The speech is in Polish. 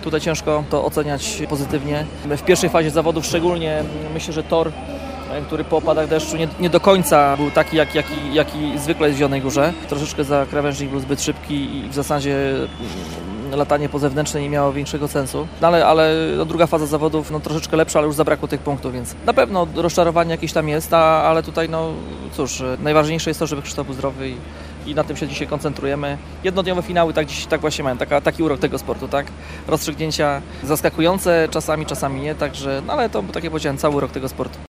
Tutaj ciężko to oceniać pozytywnie. W pierwszej fazie zawodów szczególnie myślę, że tor, który po opadach deszczu nie do końca był taki, jaki zwykle jest w Zielonej Górze. Troszeczkę krawężnik był zbyt szybki i w zasadzie latanie po zewnętrznej nie miało większego sensu. No ale druga faza zawodów troszeczkę lepsza, ale już zabrakło tych punktów, więc na pewno rozczarowanie jakieś tam jest, ale tutaj cóż, najważniejsze jest to, żeby Krzysztof był zdrowy i na tym się dzisiaj koncentrujemy. Jednodniowe finały tak właśnie mają, taki urok tego sportu, tak? Rozstrzygnięcia zaskakujące, czasami nie, także, ale to, tak jak powiedziałem, cały urok tego sportu.